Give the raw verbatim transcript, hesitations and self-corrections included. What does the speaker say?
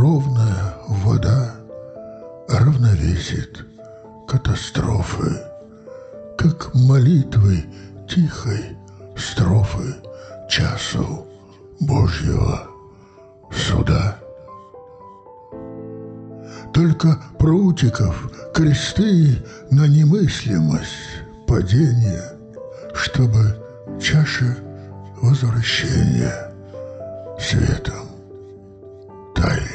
ровная вода равновесит катастрофы, как молитвы тихой строфы часу Божьего суда. Только прутиков кресты на немыслимость падения, чтобы чаша возвращения светом таяли.